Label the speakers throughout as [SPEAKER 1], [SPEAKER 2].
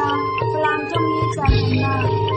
[SPEAKER 1] Falang Tommy Channa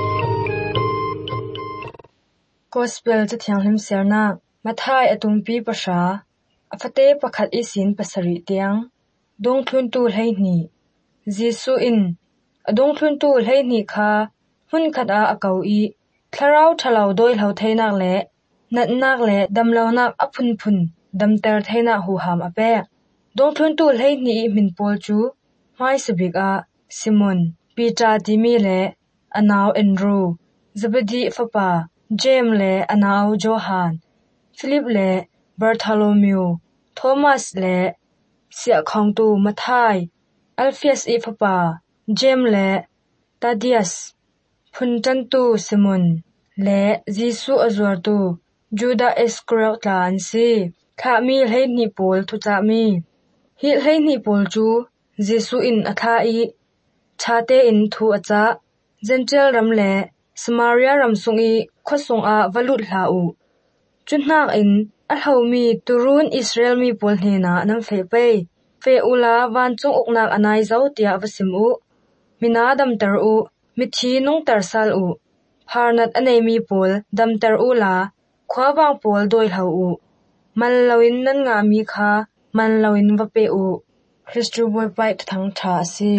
[SPEAKER 1] Gospel cha thiang hlim serna Mathai atumpi pasha afate pakhat isin pasari tiang dong thun tu hlei ni Jesu in adong thun tu hlei ni kha hun khat a akau I tharau thalau doi hlau theinak le natnak le damlonak aphun phun damter theina hu ham ape dong thun tu hlei ni min pol chu mai sabik a Simon Peter Timi le anau Andrew Zebedi fapa James le anau Johan Philip le Bartholomew Thomas le sia khong tu Mathai Alphaeus e fapa James le Thaddeus Phuntan tu Simon le Jesu azwar tu Judas Iscariot la ansi kha mi hlei ni pol thu cha mi hi hlei ni pol chu Jesu in atha I chate in thu acha Gentile ram le Samaria ram sungi khosong a valut hla u chunnak in a hlomi turun Israel mi pol hena nam fe ula wan chung oknak anai zau tia vasim u mina dam tar u mithi nung tar sal u pharnat anei mi pol dam tar u la khwawang pol doi hlau u man lawin nan nga mi kha man lawin vape u Christu boy pai thang tha si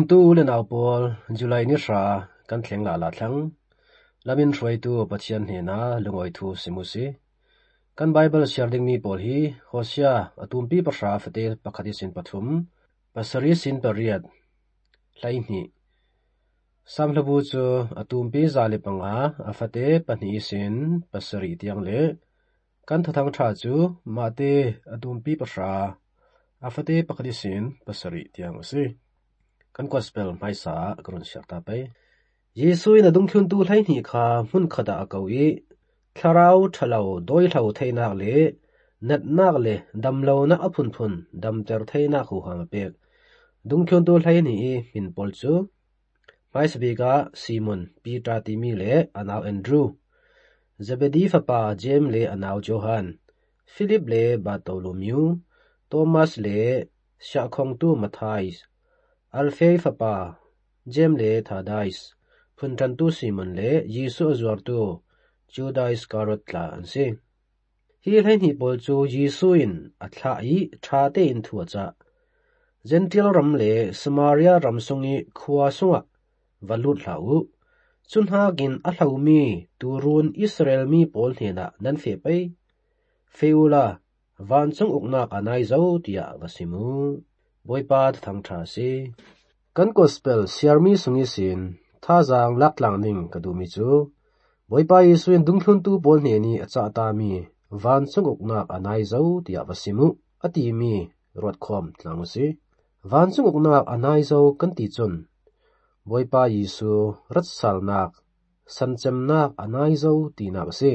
[SPEAKER 2] tu le naw pol July ni sha kan thleng la thlang lamin roi tu pathian hne na lungoi thu simusi kan Bible sharing mi pol hi Hosea atumpi pasha fate pakhati sin pathum pasari sin pariat laini samhlabu chu atumpi zali panga afate pani sin pasari tiang le kan thatang tha chu mate atumpi pasha afate pakhati sin pasari tiang usi kan gospel maisa grun shakta pai Yesu in adung khun tu hlai ni kha mun khada akawi tharau thalau doi thau thainak le natnak le damlo na aphun phun dam ter thaina khu hang pe dung khun tu hlai ni min pol chu maisbega Simon Peter timi le anaw Andrew Zebedee fapa James le anaw Johan Philip le Bartholomew Thomas le Shakhong tu Matthias Alfei fapa James le Thaddeus Phuntan tu Simon le Yesu azwar tu Judas Iscariot la anse hi hlai ni pol chu Yesu in athla I thate in thu cha Gentile ram le Samaria ram songi khuwa sunga valut lau chunha gin a hlaumi turun Israel mi pol hena nan fe pai feula wanchung ukna anai zo tia gasimu boipa thang tha se kan gospel siarmi sungi sin thazang laklang ning kadumi chu boipa Yesu in dungthun tu pol hne ni acha ta mi wanchung ukna anai zo tia gasimu ati mi rot khom tlang si wanchung ukna anai zo kan ti chun boipa Yesu rat salnak sanchamnak anai zo tina se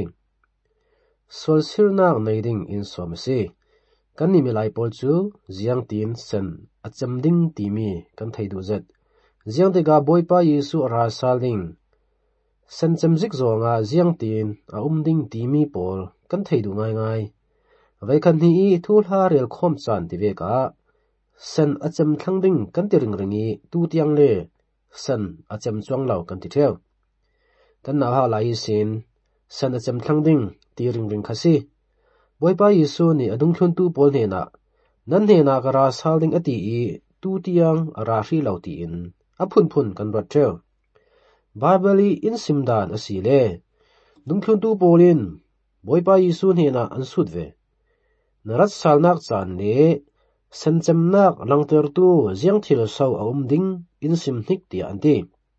[SPEAKER 2] solsirnak neiding in somse kan ni milai pol chu ziang tin sen achamding timi kan thaidu zet ziang te ga boipa Yesu ra saling sanchamzik zonga ziang tin a umding timi pol kan thaidu ngai ngai vai kan ni thu hla rel khom chan ti ve ka sen acham thangding kan ti ring ringi tu tiang le san acham chuang lau kan ti theu kan na ha lai sin san acham thangding ti ring ring khasi boipa Yesu ni adung thun tu pol ne na nan ne na kara salding ati I tu tiang ara hri lau ti in aphun phun kan rat theu Bible in simdan asile dung thun tu polin boipa Yesu ne na an sut ve narat salnak chan ne sanchamnak langter tu ziang thil sau aum ding in simhnik ti anti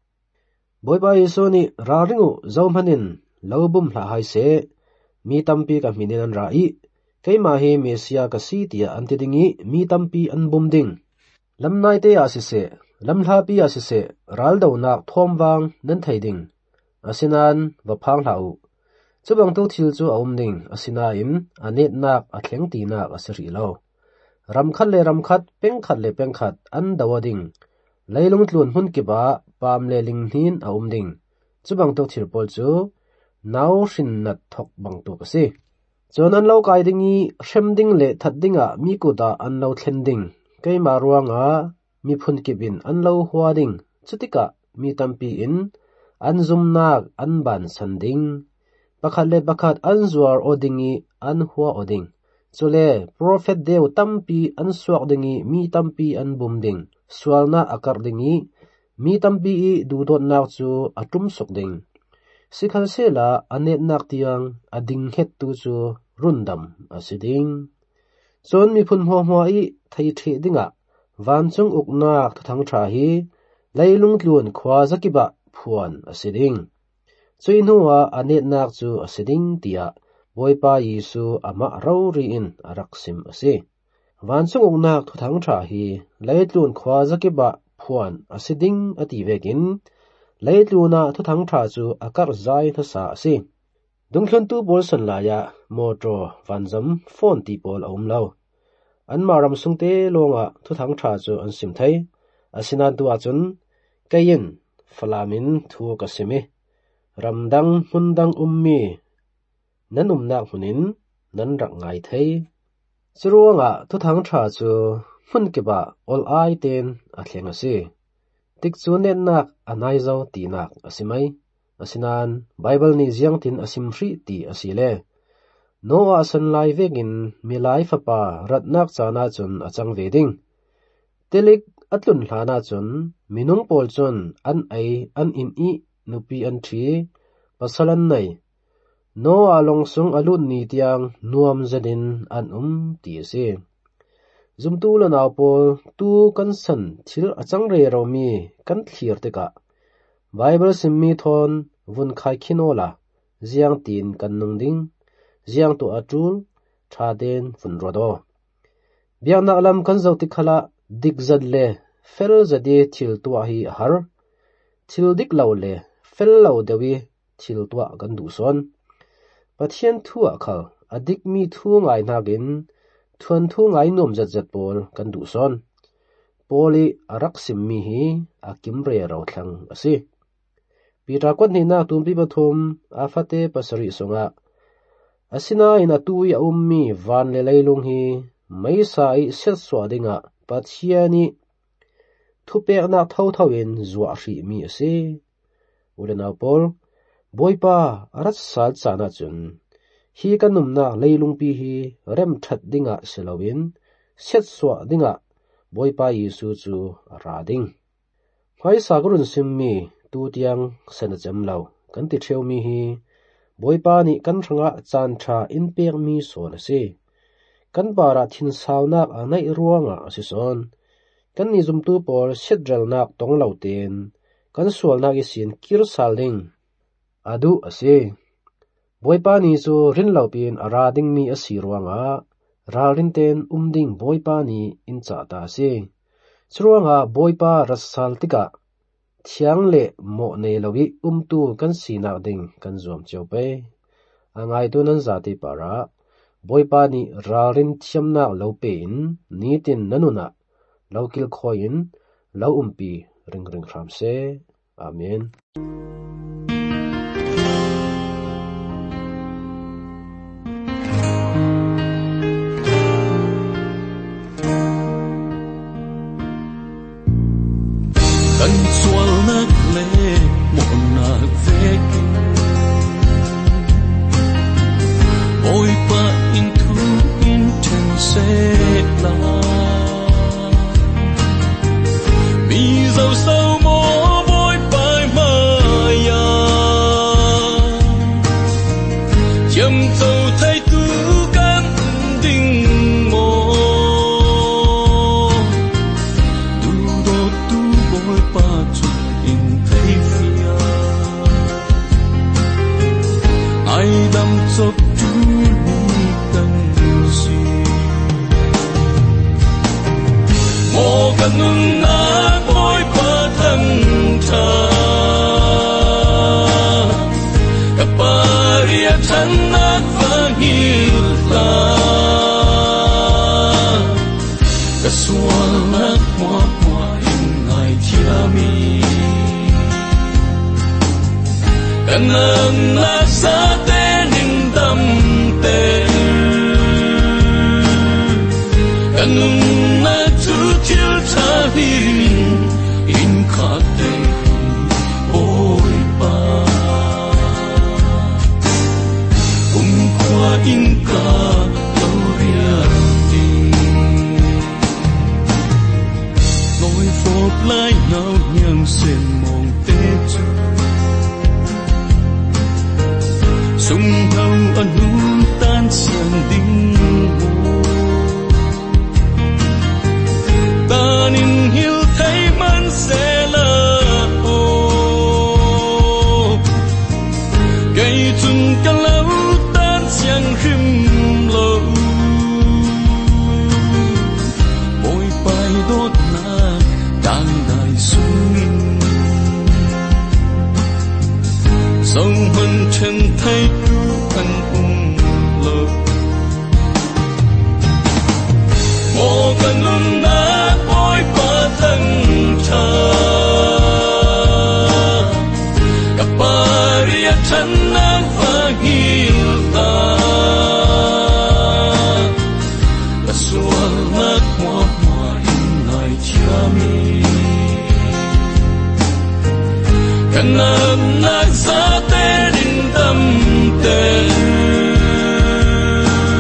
[SPEAKER 2] boipa Yesu ni raringu zawmanin lobum hla hai se mi tampi ka minin an rai keima he mesia ka si tia anti dingi mi tampi an bum ding lamnai te asise lamhla pi asise raldo nak thomwang nan thaiding asinan wa phang hlau chubang tu thil chu aum ding asina in anet nak athleng ti nak asri lo ramkhat le ramkhat pengkhat le pengkhat an dawading leilung tlun hun ki ba pam le linghin aum ding chubang tu thil pol chu naw shin nat thok bang tu ka si chonan lo kai dingi hremding le thatdinga mi ku da an lo thlending keima ruanga mi phun ki bin an lo huading chutika mi tampi in an zumnak an ban sanding pakhat le pakhat an zuar odingi an huwa oding chule prophet deu tampi an suak dingi mi tampi an bumding swalna akar dingi mi tampi I dudot nak chu atum sok ding sikhal sela anet nak tiang ading het tu chu rundam asiding chon mi phun hmo hmo I thai the dinga wanchung uknak thang tha hi leilung tlun khwa zakiba phuan asiding chuinhuwa anet nak chu asiding tia boipa Yesu ama rauri in araksim ase wanchung uknak thang tha hi leitlun khwa zakiba phuan asiding ati vekin leitluna thang tha chu akar zai tha sa ase dungthun tu bol san la ya motor vanjam phone ti pol aum lo an maram sungte longa thang tha chu an sim thai asinan tu achun kayin falamin thu ka simi ramdang hundang ummi nan umnak hunin nan rak ngai thai churuanga thang tha chu hun ke ba ol ai ten a thleng ase tik chu net nak anai zo ti nak asimai asinan Bible ni ziang tin asim hri ti asile Noah san lai vekin milai fapa ratnak chana chun achang veding telik atlun hlana chun minung pol chun an ai an in I nupi an thi pasalan nei no along sung alut ni tiang nuam zadin an ti ase zumtu la naw pol tu kan san thil achang re ro mi kan thlir te ka Bible simmi thon vun khai khinola ziang tin kan nung ding ziang to atul tha den vun rodo biang nak lam kan zau ti khala dik zad le fel zadi thil tua hi har thil dik law le fel law dewi thil tua kan du son pathian thua khal adik mi thu ngai nagin thuan thu ngai nom zat zat pol kan du son poli arak simmi hi akim re ro thlang ase pita kwat ni na tumpi pathum afate pasari songa asina ina tu ya ummi van le leilung hi mai sai set swadinga pathiani thupek na thau thawin zwa hri mi ase ulena pol boipa arat sal chana chun hi kanum na leilung pi hi rem that dinga selawin set swa dinga boipa Yesu chu rading phai sagrun simmi tu tiang senachem law kan ti theu mi hi boipa ni kan thanga chan tha in pek mi son ase kan bara thin saunak anai ruanga ase son kan ni zum tu por sedral nak tong lauten kan sual nak isin kir saling adu ase boipa ni chu rin laupin arading mi asiruanga ralrin ten umding boipa ni in cha ta ase chruanga boipa rasal tika thiang le mo ne lowi tu kan sina ding kan zom chope angai tu nan zati para boipa ni ralrin thiamna lopein nitin nanuna lokil khoin lo umpi ring ring khamse amen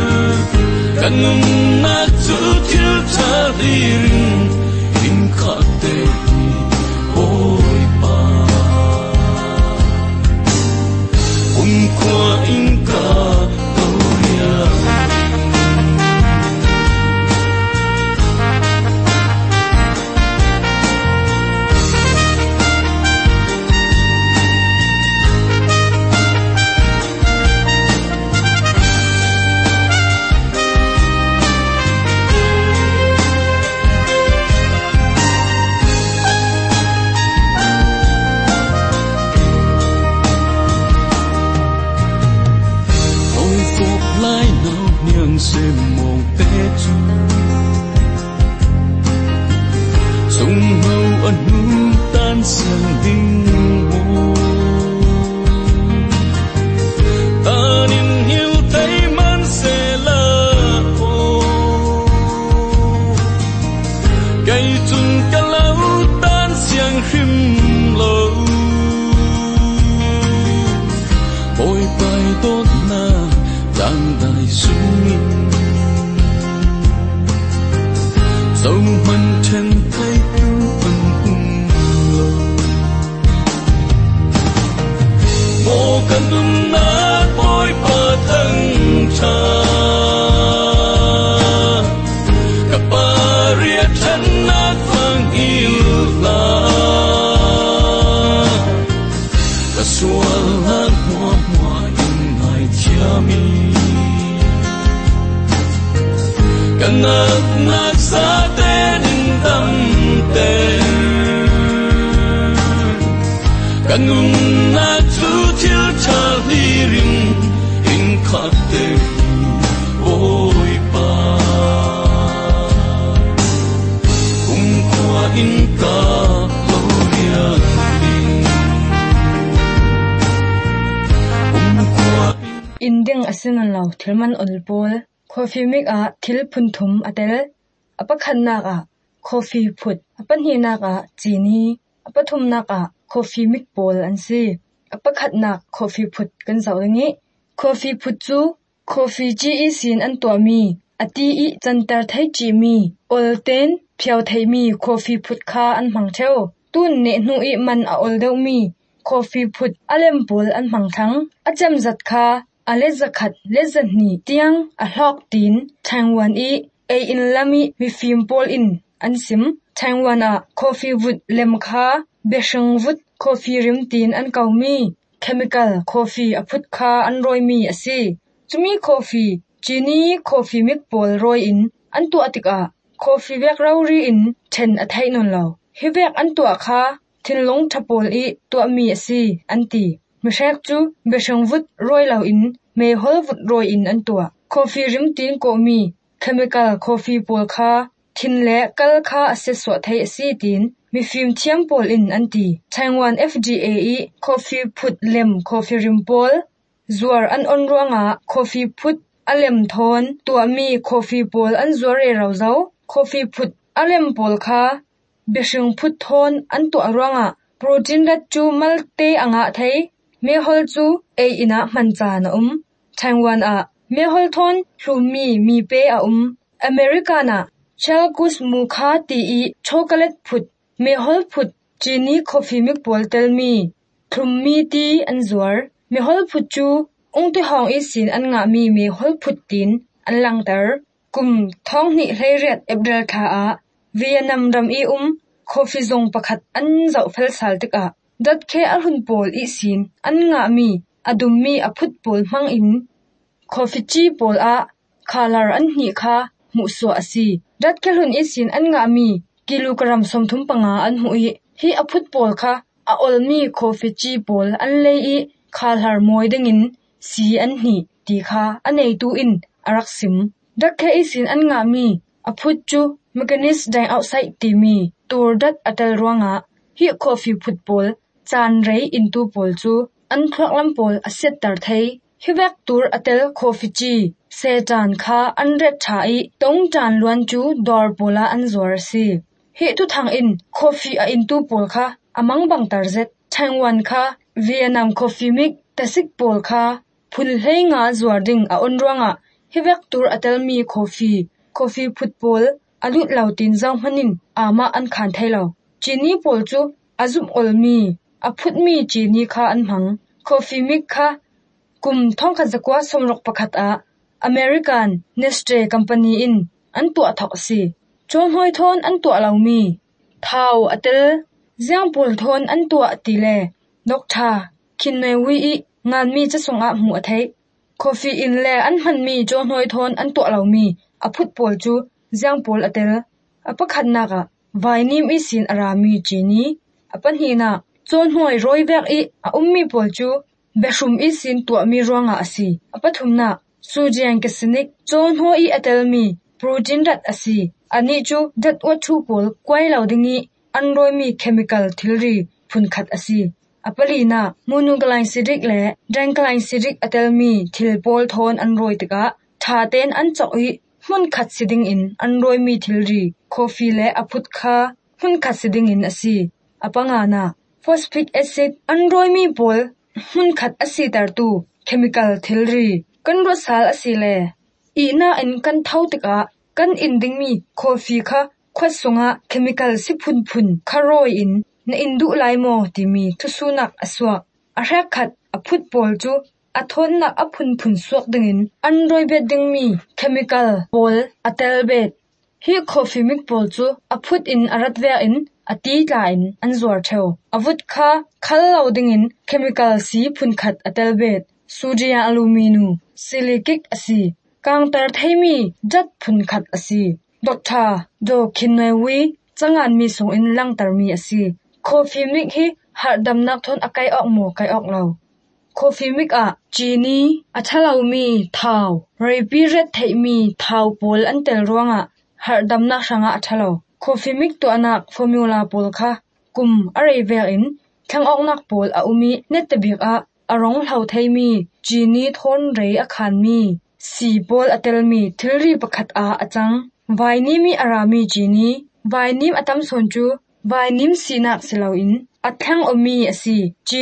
[SPEAKER 3] Kanum na tu til ta dirin in khat กันดุมนาปอยปะทั้งชากับปาเรียฉันนักฟังอิลลากระสวลหักหัวหัวอินไอเชียมีกันนักซาเตนินดำเตกันนุนนาจูทิลชาลีริงอินขัดเตโอยปากุมขวาอินกาโลเรียดิงกุมขวา
[SPEAKER 1] อินดิงอสินันเหล่าทิลมันอลโปลคอฟีมิกทิลพุนทุมอเตลอปะขันนักคอฟีพุดอปันฮีนักจีนีอปะทุมนักคอฟีมิกโปลอันซีอปะขัดนักคอฟีพุดกันเสาอย่างนี้คอฟีพุดจูคอฟีจีอีสินอันตัวมีอตีอีจันเตอร์ไทจีมีโอลเทนเพียวไทมีคอฟีพุดคาอันมังเทวตุนเนนูอีมันอโอลเดวมีคอฟีพุดอเลมโปลอันมังทั้งอจำจัดคาอเลซขัดเลซนีเตียงอลอกตีนทางวันอีเออินลามีมีฟิมโปลอินอันซิมทางวันคอฟีวุดเลมคาเบชงวุดคอฟีริมตีนอันเก่ามีเคมีคอลคอฟีอพุดคาอันรอยมีอซีจุมีคอฟีจีนีคอฟีมิกโปลรอยอินอันตัวอติกคอฟีเวกเรารีอินเทนอไทยนนเหลาฮิเวกอันตัวคาทินลงทับโปลอีตัวมีอซีอันตีมิเชกจูเบชงวุดรอยเหลาอินเมฮอลวุดรอยอินอันตัวคอฟีริมตีนก็มีเคมีคอลคอฟีโปลคาทินและกัลคาอเซสวะไทยซีตีนมีฟิล์มเทียมโปลอินอันตีไต้หวัน FDA คอฟีพุดเลมคอฟีริมโปลซัวร์อันอนรัวงคอฟีพุดอเลมทอนตัวมีคอฟีโปลอันซัวร์เรเราเจ้าคอฟีพุดอเลมโปลคาเบชิงพุดทอนอันตัวรัวงโปรตีนรัดจูมัลเตอ่างไทยเมฮอลจูเออินะมันจานไต้หวันเมฮอลทอนลูมีเปออเมริกานะเชลกุสมูคาตีช็อกโกแลตพุดเมฮอลพุดจีนีคอฟีมิกโปลเตลมีคลุมมีตีอันซัวร์เมฮอลพุดจูองที่ห้องอีสินอันงามีเมฮอลพุดตินอันลังเตอร์กุมท้องนิเรียดเอบเดลคาเวียนัมรำคอฟีซงประคัดอันเจ้าเฟลสัลติกดัดเคอัลหุนโปลอีสินอันงามีอดุมมีอพุดโปลมังอินคอฟีจีโปลคาลาร์อันหิคามุสวาซีดัดเคลุนอีสินอันงามีกิโลกรัมสมทุมปังอันหุยฮีอพุดโปลค่ะออลมีคอฟีจีโปลอันเลยคาลาร์มวยดึงินสีอันหิตีค่ะอันเอตูอินอารักซิมดักเคอีสินอันงามีอพุดจูเมกานิสไดเอาไซตีมีตัวดัดอัตลรวงฮีคอฟีพุดโปลจานเรย์อินตูโปลจูอันคลักลำโปลอเซตตาร์ไทยฮิเวกตัวอัตลคอฟีจีเซจานค่ะอันเรดชาอีตงจานล้วนจูดอร์โปลาอันซัวร์ซีฮีทุทางอินคอฟีอินตูโปลค่ะอมังบังตาร์เซตไต้หวันค่ะเวียดนามคอฟีมิกตะซิกโปลค่ะพุนเฮงซัวร์ดิงอนรัวงฮิเวกตัวอัตลมีคอฟีพุดโปลอลุดเหล่าตินเจ้ามันินอามาอันขันไทยเหล่าจีนีโปลจูอาซุมอลมีอพุดมีจีนีค่ะอันหังคอฟีมิกค่ะกุมท่องขันจักว่าสมรกประคัดอเมริกันเนสเตคัมพานีอินอันตัวทักซีจงหอยทอนอันตัวเหล่ามีเท้าอัตลเจียงโปลทอนอันตัวตีเลนกชาคินเนวีงานมีจะส่งหัวไทยคอฟีอินเลอันมันมีจงหอยทอนอันตัวเหล่ามีอพุดโปลจูเจียงโปลอัตลอปะขัดนักวายนิมอีสินอารามีจีนีอปันฮีนาจงหอยรอยแบกมีโปลจูเบชุมอีสินตัวมีรวงอาซีอปะทุมนาสูเจียงกสินิกจงหอยอัตลมีโปรตีนรัดอาซีอันนี้จูดัดวัตถุโปลกวยเหล่าดิงีอันรอยมีเคมีคอลทิลรีพุนขัดอาซีอปลีนามูนูกลายซิริกและแดงกลายซิริกอัตลมีทิลโปลทอนอันรอยตกะทาเตนอันจ่อยมุนขัดซิดิงอินอันรอยมีทิลรีคอฟีและอพุดคามุนขัดซิดิงอินอาซีอปังอานาฟอสฟิกแอซิดอันรอยมีโปลมุนขัดอาซีตาร์ตูเคมีคอลทิลรีกันรสสาลอาซีเลอีน่าอินกันเท่าตกะกันอินดิงมีคอฟีค่ะควัดสงะเคมีคอลสิพุนคารอยอินในอินดูไลโมติมีทุสุนักอสวะอารักขัด phut pol chu athon nak aphun suak dingin androi bet ding mi chemical pol atel bet hi coffee mix pol chu aphut in arat ve in ati tla in anzuar theu avut kha khallo dingin chemical si phun khat atel bet sodium aluminu silicate asi counter thaimi jat phun khat asi doctor do khinoi changan mi sung in lang tar mi asi coffee mix hi har dam nak thon akai ok mo kai ok lo coffee mix a chini athalo mi thau repi red thai mi thau pol an tel ruanga har dam nak sanga athalo coffee mix to anak formula pol kha kum arei ver in thang ok nak pol a umi net tabik a arong hlau thai mi chini thon rei a khan mi si pol atel mi thilri pakhat a achang vaini mi arami chini vainim atam sonchu vainim sinak silo in athang omi asi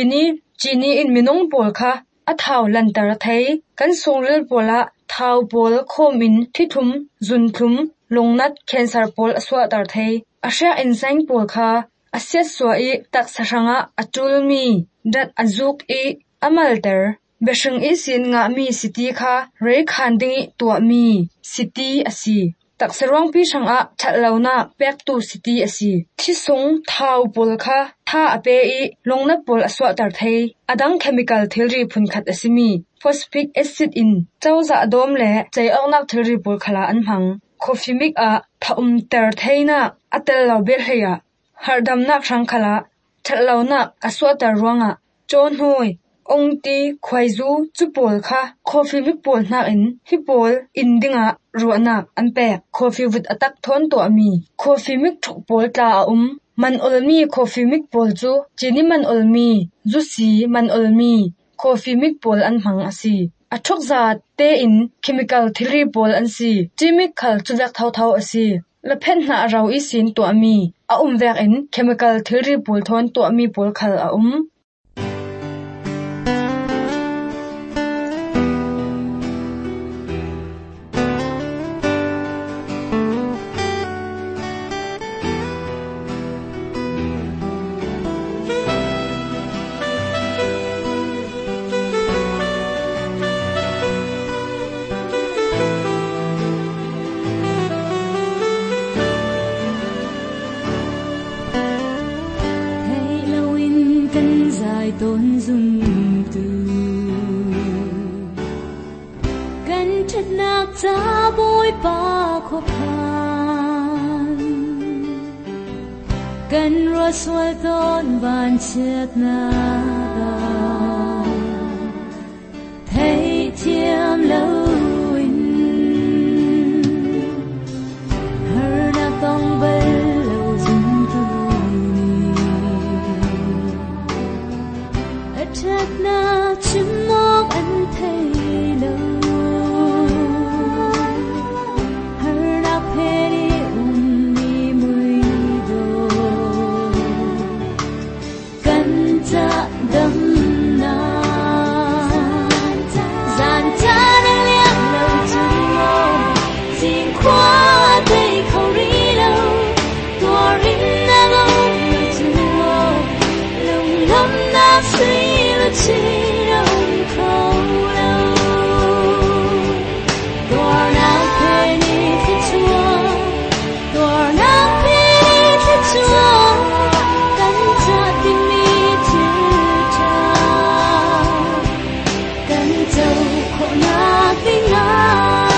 [SPEAKER 1] chini in minong pol kha athau lantar thai kan songrel pola thau pol khomin thithum zunthum longnat cancer pol aswa tar thai asha enzyme pol kha aset swa I tak saranga atulmi dat azuk I amalter beshang I sin nga mi city kha re khanding tua mi city asi taksarwang pi shanga chatlauna pek tu city asi thisung thau pol kha tha ape I longna pol aswa tar thai adang chemical thilri phun khat asimi phosphoric acid in chawza adom le chai oknak thilri pol khala an hang coffee mix a thaum ter thaina atel lo ber heya hardam nak sang khala chatlauna aswa tar ruanga chon hoi ongti khwaizu chupol kha coffee mix pol nak in hi pol indinga ruanak anpek coffee wit atak thon to ami coffee mix thuk pol ta man olmi coffee mix pol chu chini man olmi jusi man olmi coffee mix pol an hang asi athok za te in chemical thilri pol an si chimik khal chuwek thau asi la phen na rau I sin to ami a vek in chemical thilri pol thon to ami pol khal a
[SPEAKER 4] tôn dung từ gần chất nạc giá bôi ba khó khăn gần rùa xuôi tôn bàn chết nà thấy thiêm lâu hờ nạc tông bê chắc na chim móc anh thấy lâu hờ nạc phê đi đi mùi đồ cần dạ đâm na dàn cha đang liếc lâu chân mô xin khóa tay không đi lâu tua rin na lâu chân mô lòng lắm na suy chỉ đông không lâu tua na phê đi thích chúa tua na phê đi thích chúa cắn chặt tim mi chữ cha cắn dầu khổ na kinh ngạc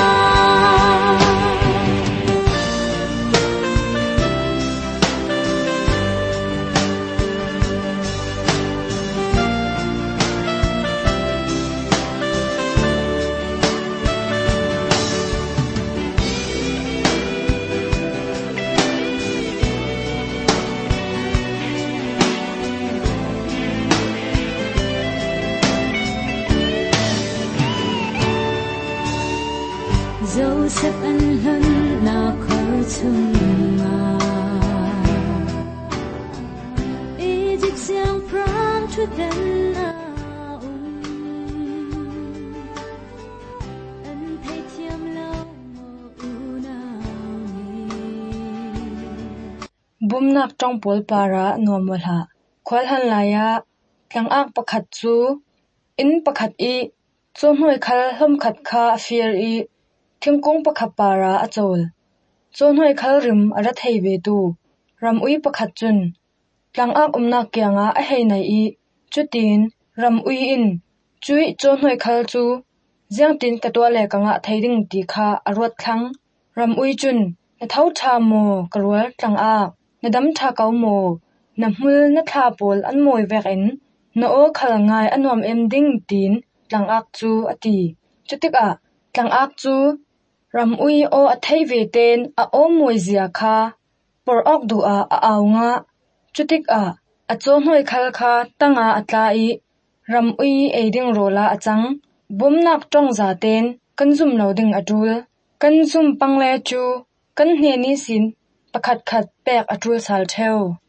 [SPEAKER 4] dẫu sắc ân hân nào khởi chung mà ý dịch giang pram chút đến nào ân thấy thiêm lâu mơ nào
[SPEAKER 1] bum nak trong pol para normal ha khwal han laya tlang ak pakhat chu in pakhat I chon hoi khal hlom khat kha afir I thingkung pakhat para achol chon hoi khal rim ara thei ve tu ram ui pakhat chun tlang ak umnak kyanga a hei nai I chutin ram ui in chui chon hoi khal chu jiang tin katwa le kanga theiding ti kha arwat thlang ram ui chun na thau tha mo karwal tlang a na dam tha kau mo na hmul na tha pol an moi vek in na o khal ngai anom em ding tin tlang ak chu ati chutik a tlang ak chu ram ui o a thei ve ten a o moi zia kha por ok du a aw nga chutik a chon hoi khal kha tanga atla I ram ui eiding rola achang bomnak tong za ten kan zum lo ding atul kan zum pangle chu kan hne ni sin pakhat khat pek atul sal theu